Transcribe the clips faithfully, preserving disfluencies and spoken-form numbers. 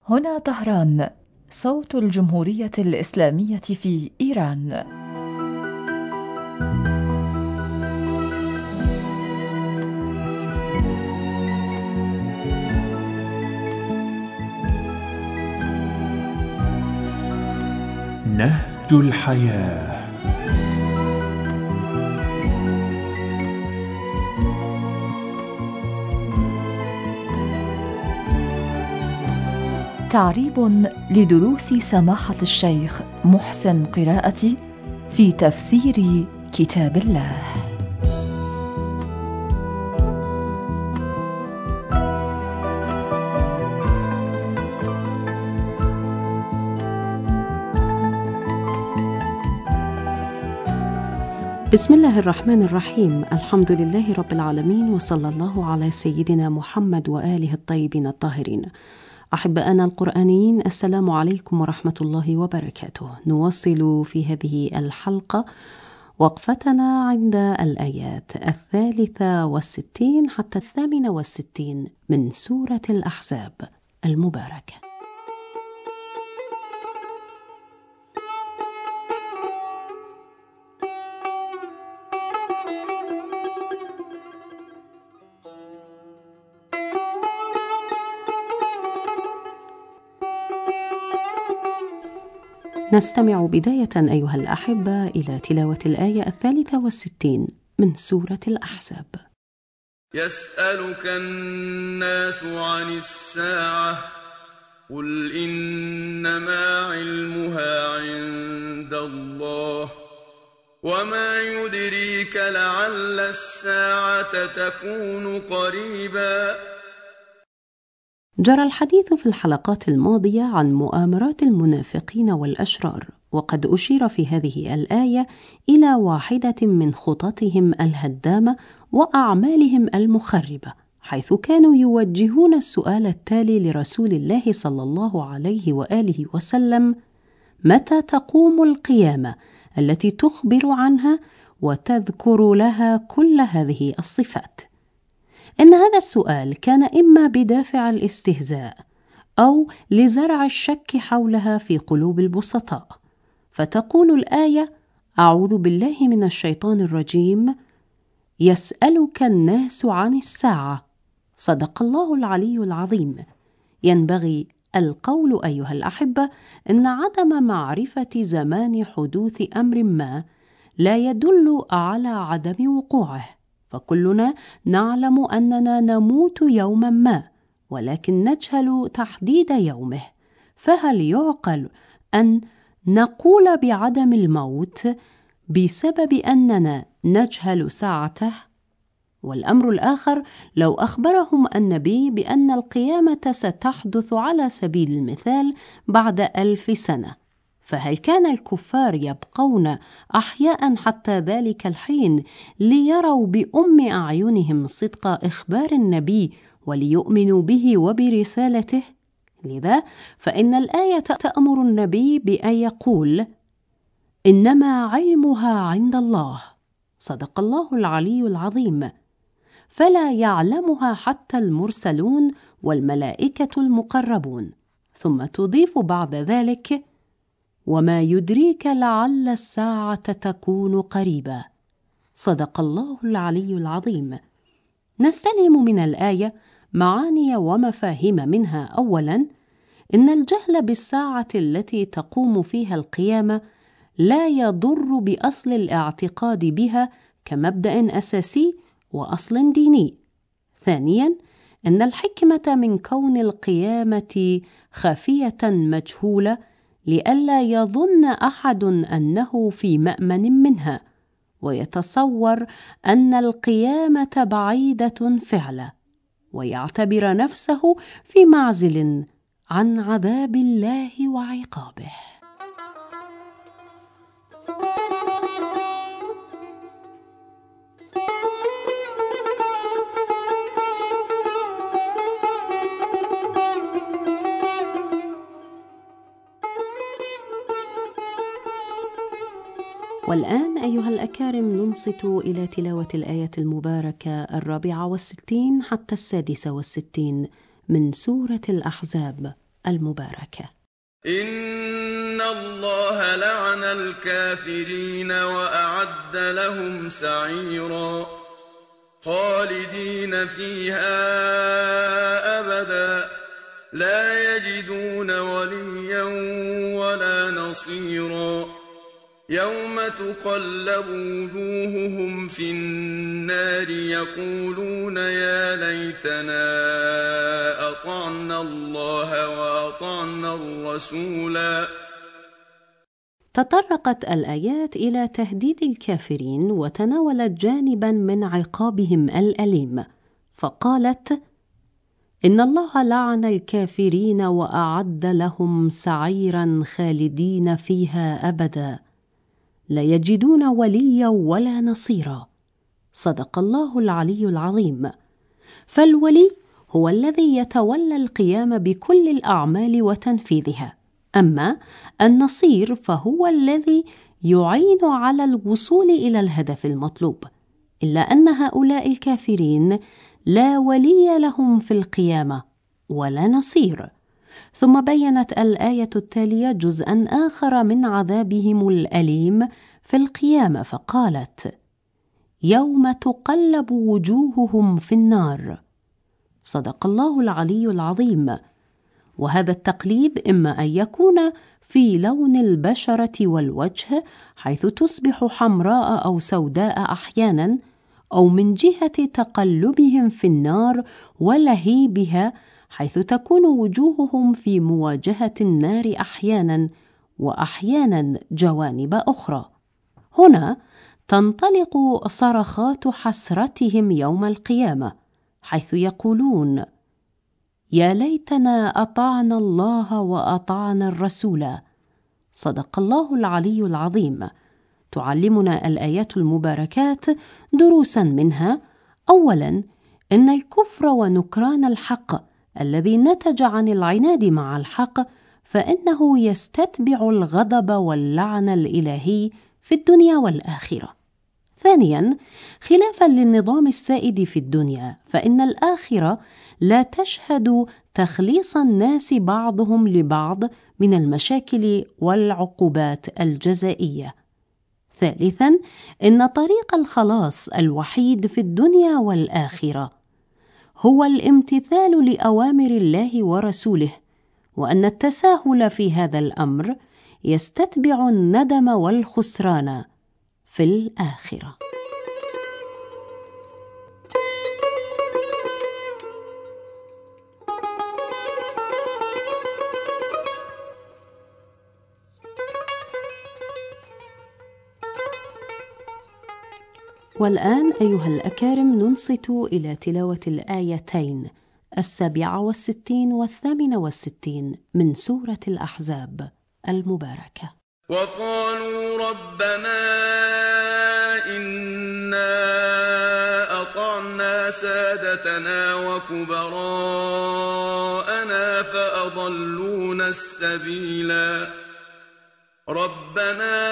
هنا طهران، صوت الجمهورية الإسلامية في إيران. نهج الحياة. تعريب لدروس سماحة الشيخ محسن قراءتي في تفسير كتاب الله. بسم الله الرحمن الرحيم. الحمد لله رب العالمين، وصلى الله على سيدنا محمد وآله الطيبين الطاهرين. أحبائنا القرآنيين، السلام عليكم ورحمة الله وبركاته. نواصل في هذه الحلقة وقفتنا عند الآيات الثالثة والستين حتى الثامنة والستين من سورة الأحزاب المباركة. نستمع بداية أيها الأحبة إلى تلاوة الآية الثالثة والستين من سورة الأحزاب. يسألك الناس عن الساعة قل إنما علمها عند الله وما يدريك لعل الساعة تكون قريبا. جرى الحديث في الحلقات الماضية عن مؤامرات المنافقين والأشرار، وقد أشير في هذه الآية إلى واحدة من خططهم الهدامة وأعمالهم المخربة، حيث كانوا يوجهون السؤال التالي لرسول الله صلى الله عليه وآله وسلم: متى تقوم القيامة التي تخبر عنها وتذكر لها كل هذه الصفات؟ إن هذا السؤال كان إما بدافع الاستهزاء أو لزرع الشك حولها في قلوب البسطاء. فتقول الآية: أعوذ بالله من الشيطان الرجيم، يسألك الناس عن الساعة. صدق الله العلي العظيم. ينبغي القول أيها الأحبة إن عدم معرفة زمان حدوث أمر ما لا يدل على عدم وقوعه، فكلنا نعلم أننا نموت يوما ما، ولكن نجهل تحديد يومه. فهل يعقل أن نقول بعدم الموت بسبب أننا نجهل ساعته؟ والأمر الآخر، لو أخبرهم النبي بأن القيامة ستحدث على سبيل المثال بعد ألف سنة، فهل كان الكفار يبقون أحياء حتى ذلك الحين ليروا بأم أعينهم صدق إخبار النبي وليؤمنوا به وبرسالته؟ لذا فإن الآية تأمر النبي بأن يقول: إنما علمها عند الله. صدق الله العلي العظيم. فلا يعلمها حتى المرسلون والملائكة المقربون. ثم تضيف بعد ذلك: وما يدريك لعل الساعة تكون قريبا. صدق الله العلي العظيم. نستلهم من الآية معاني ومفاهيم منها. أولا، إن الجهل بالساعة التي تقوم فيها القيامة لا يضر بأصل الاعتقاد بها كمبدأ أساسي وأصل ديني. ثانيا، إن الحكمة من كون القيامة خفية مجهولة لئلا يظن أحد أنه في مأمن منها، ويتصور أن القيامة بعيدة فعلا، ويعتبر نفسه في معزل عن عذاب الله وعقابه. والآن أيها الأكارم ننصت إلى تلاوة الآية المباركة الرابعة والستين حتى السادسة والستين من سورة الأحزاب المباركة. إن الله لعن الكافرين وأعد لهم سعيرا خالدين فيها أبدا لا يجدون وليا ولا نصيرا يوم تقلب وجوههم في النار يقولون يا ليتنا أطعنا الله وأطعنا الرسولا. تطرقت الآيات إلى تهديد الكافرين وتناولت جانبا من عقابهم الأليم، فقالت: إن الله لعن الكافرين وأعد لهم سعيرا خالدين فيها أبدا لا يجدون وليا ولا نصيرا. صدق الله العلي العظيم. فالولي هو الذي يتولى القيام بكل الأعمال وتنفيذها، أما النصير فهو الذي يعين على الوصول إلى الهدف المطلوب. إلا أن هؤلاء الكافرين لا ولي لهم في القيامة ولا نصير. ثم بيّنت الآية التالية جزءاً آخر من عذابهم الأليم في القيامة، فقالت: يوم تقلب وجوههم في النار. صدق الله العلي العظيم. وهذا التقليب إما أن يكون في لون البشرة والوجه حيث تصبح حمراء أو سوداء أحياناً، أو من جهة تقلبهم في النار ولهيبها حيث تكون وجوههم في مواجهة النار أحياناً وأحياناً جوانب أخرى. هنا تنطلق صرخات حسرتهم يوم القيامة حيث يقولون: يا ليتنا أطعنا الله وأطعنا الرسول. صدق الله العلي العظيم. تعلمنا الآيات المباركات دروسا منها: أولا، إن الكفر ونكران الحق الذي نتج عن العناد مع الحق فإنه يستتبع الغضب واللعن الإلهي في الدنيا والآخرة. ثانيا، خلافا للنظام السائد في الدنيا فإن الآخرة لا تشهد تخليص الناس بعضهم لبعض من المشاكل والعقوبات الجزائية. ثالثا، إن طريق الخلاص الوحيد في الدنيا والآخرة هو الامتثال لأوامر الله ورسوله، وأن التساهل في هذا الأمر يستتبع الندم والخسران في الآخرة. والآن أيها الأكارم ننصت إلى تلاوة الآيتين السابعة والستين والثامنة والستين من سورة الأحزاب المباركة. وقالوا ربنا إنا أطعنا سادتنا وكبراءنا فأضلونا السبيلا ربنا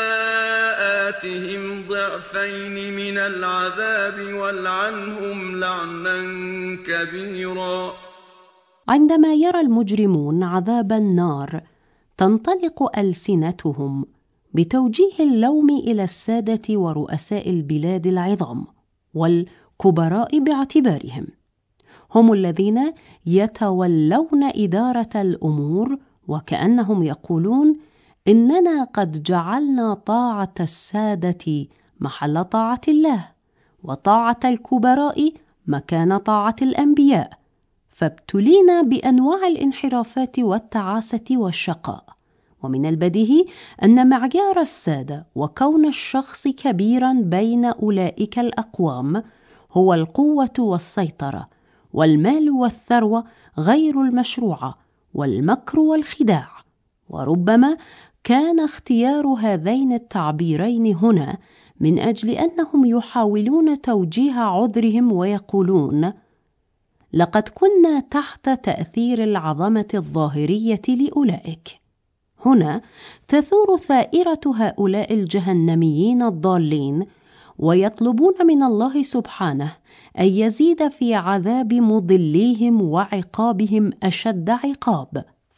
آتهم ضعفين من العذاب والعنهم لعنا كبيرا. عندما يرى المجرمون عذاب النار تنطلق ألسنتهم بتوجيه اللوم إلى السادة ورؤساء البلاد العظام والكبراء باعتبارهم هم الذين يتولون إدارة الأمور، وكأنهم يقولون: إننا قد جعلنا طاعة السادة محل طاعة الله، وطاعة الكبراء مكان طاعة الأنبياء، فابتلينا بأنواع الانحرافات والتعاسة والشقاء. ومن البديهي أن معيار السادة وكون الشخص كبيرا بين أولئك الأقوام هو القوة والسيطرة، والمال والثروة غير المشروعة، والمكر والخداع. وربما كان اختيار هذين التعبيرين هنا من أجل أنهم يحاولون توجيه عذرهم ويقولون: لقد كنا تحت تأثير العظمة الظاهرية لأولئك. هنا تثور ثائرة هؤلاء الجهنميين الضالين، ويطلبون من الله سبحانه أن يزيد في عذاب مضليهم وعقابهم أشد عقاب،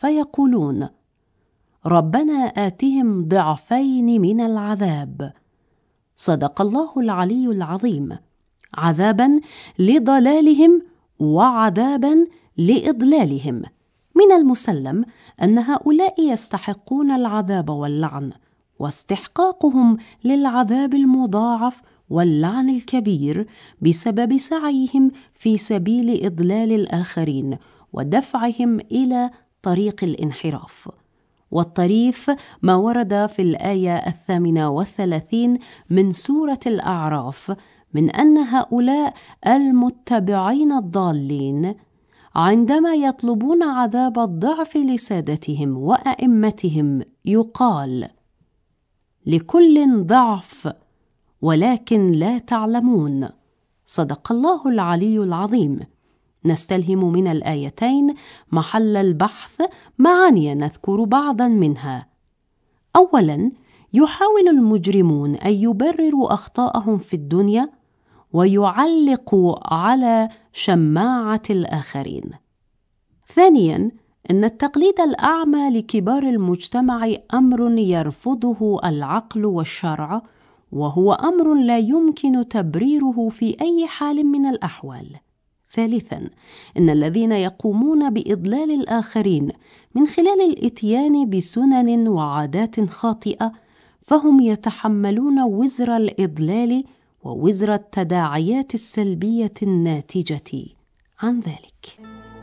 فيقولون: ربنا آتهم ضعفين من العذاب. صدق الله العلي العظيم، عذابا لضلالهم وعذابا لإضلالهم. من المسلم أن هؤلاء يستحقون العذاب واللعن، واستحقاقهم للعذاب المضاعف واللعن الكبير بسبب سعيهم في سبيل إضلال الآخرين ودفعهم إلى طريق الانحراف. والطريف ما ورد في الآية الثامنة والثلاثين من سورة الأعراف من أن هؤلاء المتبعين الضالين عندما يطلبون عذاب الضعف لسادتهم وأئمتهم يقال: لكل ضعف ولكن لا تعلمون. صدق الله العلي العظيم. نستلهم من الآيتين محل البحث معاني نذكر بعضا منها. أولا، يحاول المجرمون أن يبرروا أخطاءهم في الدنيا ويعلقوا على شماعة الآخرين. ثانيا، أن التقليد الأعمى لكبار المجتمع أمر يرفضه العقل والشرع، وهو أمر لا يمكن تبريره في أي حال من الأحوال. ثالثا، إن الذين يقومون بإضلال الآخرين من خلال الإتيان بسنن وعادات خاطئة فهم يتحملون وزر الإضلال ووزر التداعيات السلبية الناتجة عن ذلك.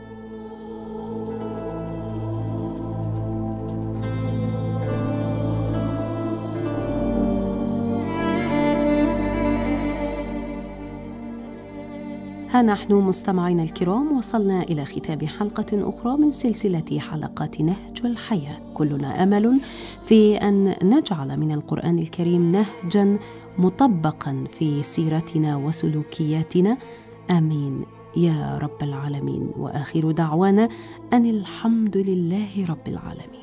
ها نحن مستمعينا الكرام وصلنا إلى ختام حلقة أخرى من سلسلة حلقات نهج الحياة. كلنا أمل في أن نجعل من القرآن الكريم نهجا مطبقا في سيرتنا وسلوكياتنا. آمين يا رب العالمين. وآخر دعوانا أن الحمد لله رب العالمين.